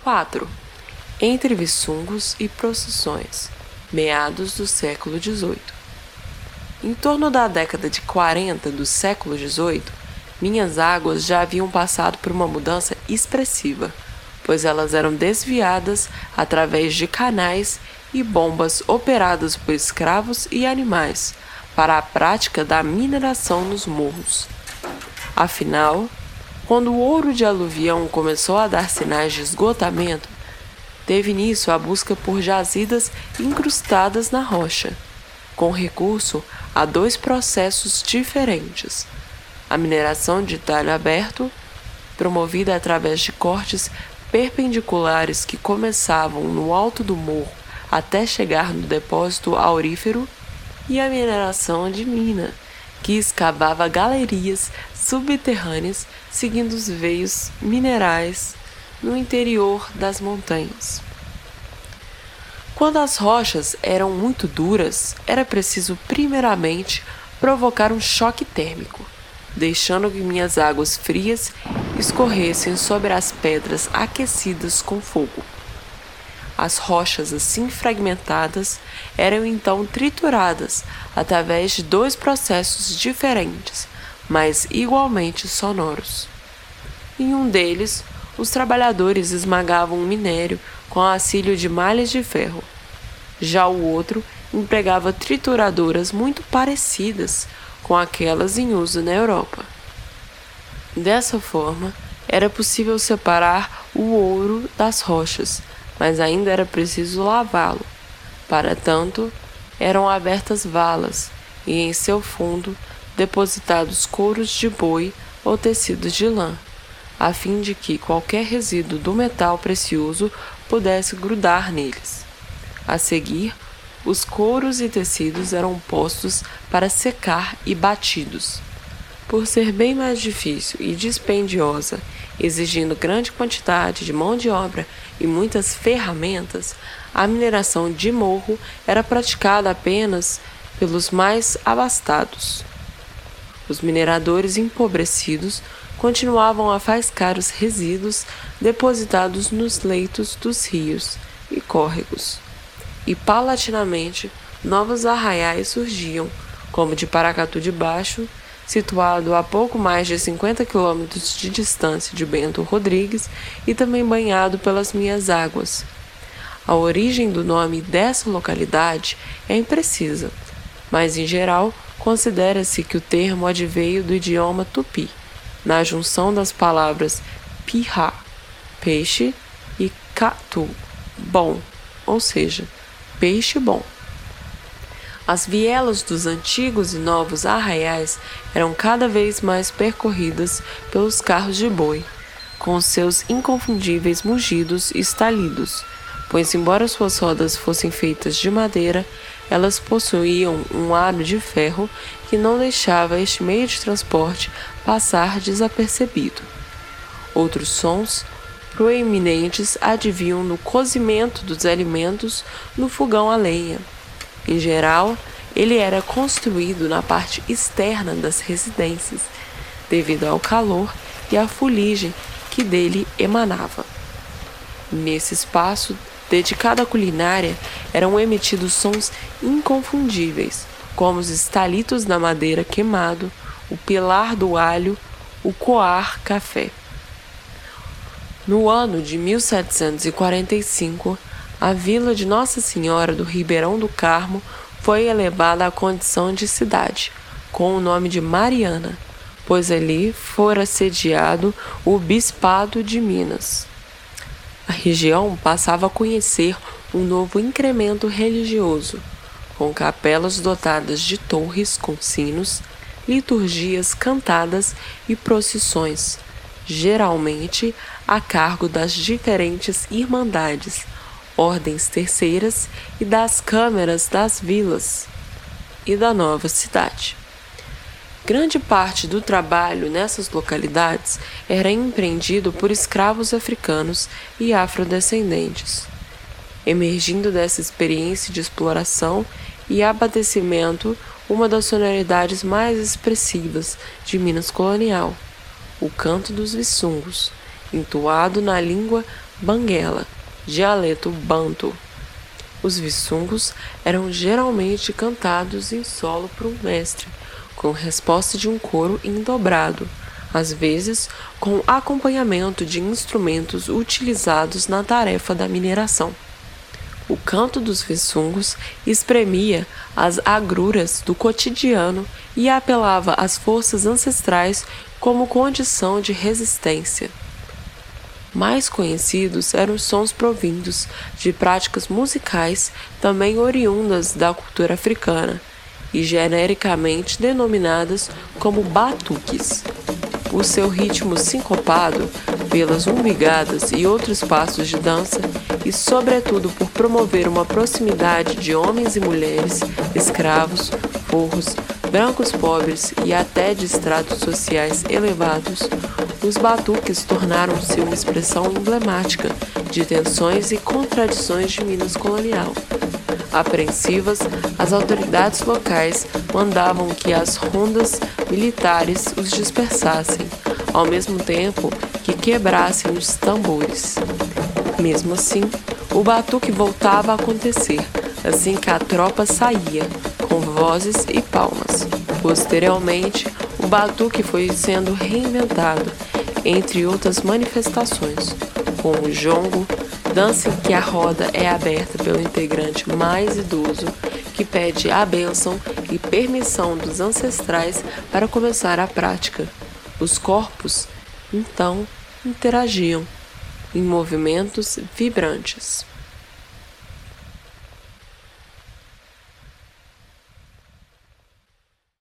4. Entre Viçungos e procissões, meados do século XVIII. Em torno da década de 40 do século XVIII, minhas águas já haviam passado por uma mudança expressiva, pois elas eram desviadas através de canais e bombas operadas por escravos e animais para a prática da mineração nos morros. Afinal, quando o ouro de aluvião começou a dar sinais de esgotamento, teve início a busca por jazidas incrustadas na rocha, com recurso a 2 processos diferentes: a mineração de talho aberto, promovida através de cortes perpendiculares que começavam no alto do morro até chegar no depósito aurífero, e a mineração de mina, que escavava galerias subterrâneas seguindo os veios minerais no interior das montanhas. Quando as rochas eram muito duras, era preciso primeiramente provocar um choque térmico, deixando que minhas águas frias escorressem sobre as pedras aquecidas com fogo. As rochas assim fragmentadas eram então trituradas através de 2 processos diferentes, mas igualmente sonoros. Em um deles, os trabalhadores esmagavam o minério com auxílio de malhas de ferro. Já o outro empregava trituradoras muito parecidas com aquelas em uso na Europa. Dessa forma, era possível separar o ouro das rochas, mas ainda era preciso lavá-lo. Para tanto, eram abertas valas e em seu fundo depositados couros de boi ou tecidos de lã, a fim de que qualquer resíduo do metal precioso pudesse grudar neles. A seguir, os couros e tecidos eram postos para secar e batidos. Por ser bem mais difícil e dispendiosa, exigindo grande quantidade de mão de obra e muitas ferramentas, a mineração de morro era praticada apenas pelos mais abastados. Os mineradores empobrecidos continuavam a faiscar os resíduos depositados nos leitos dos rios e córregos, e paulatinamente novos arraiais surgiam, como de Paracatu de Baixo, situado a pouco mais de 50 quilômetros de distância de Bento Rodrigues e também banhado pelas minhas águas. A origem do nome dessa localidade é imprecisa, mas em geral considera-se que o termo adveio do idioma tupi, na junção das palavras pirá, peixe, e catu, bom, ou seja, peixe bom. As vielas dos antigos e novos arraiais eram cada vez mais percorridas pelos carros de boi, com seus inconfundíveis mugidos e estalidos, pois embora suas rodas fossem feitas de madeira, elas possuíam um aro de ferro que não deixava este meio de transporte passar desapercebido. Outros sons proeminentes advinham no cozimento dos alimentos no fogão a lenha. Em geral, ele era construído na parte externa das residências, devido ao calor e à fuligem que dele emanava. Nesse espaço dedicado à culinária, eram emitidos sons inconfundíveis, como os estalitos da madeira queimado, o pilar do alho, o coar café. No ano de 1745, a vila de Nossa Senhora do Ribeirão do Carmo foi elevada à condição de cidade, com o nome de Mariana, pois ali fora sediado o Bispado de Minas. A região passava a conhecer um novo incremento religioso, com capelas dotadas de torres com sinos, liturgias cantadas e procissões, geralmente a cargo das diferentes irmandades, ordens terceiras e das câmeras das vilas e da nova cidade. Grande parte do trabalho nessas localidades era empreendido por escravos africanos e afrodescendentes. Emergindo dessa experiência de exploração e abastecimento, uma das sonoridades mais expressivas de Minas colonial, o canto dos viçungos, entoado na língua banguela, dialeto banto. Os viçungos eram geralmente cantados em solo por um mestre, com resposta de um coro dobrado, às vezes com acompanhamento de instrumentos utilizados na tarefa da mineração. O canto dos viçungos espremia as agruras do cotidiano e apelava às forças ancestrais como condição de resistência. Mais conhecidos eram os sons provindos de práticas musicais também oriundas da cultura africana e genericamente denominadas como batuques. O seu ritmo sincopado, pelas umbigadas e outros passos de dança, e sobretudo por promover uma proximidade de homens e mulheres, escravos, forros, brancos pobres e até de estratos sociais elevados, os batuques tornaram-se uma expressão emblemática de tensões e contradições de Minas colonial. Apreensivas, as autoridades locais mandavam que as rondas militares os dispersassem, ao mesmo tempo que quebrassem os tambores. Mesmo assim, o batuque voltava a acontecer assim que a tropa saía, com vozes e palmas. Posteriormente, o batuque foi sendo reinventado, entre outras manifestações, como o jongo, dança em que a roda é aberta pelo integrante mais idoso, que pede a bênção e permissão dos ancestrais para começar a prática. Os corpos, então, interagiam em movimentos vibrantes.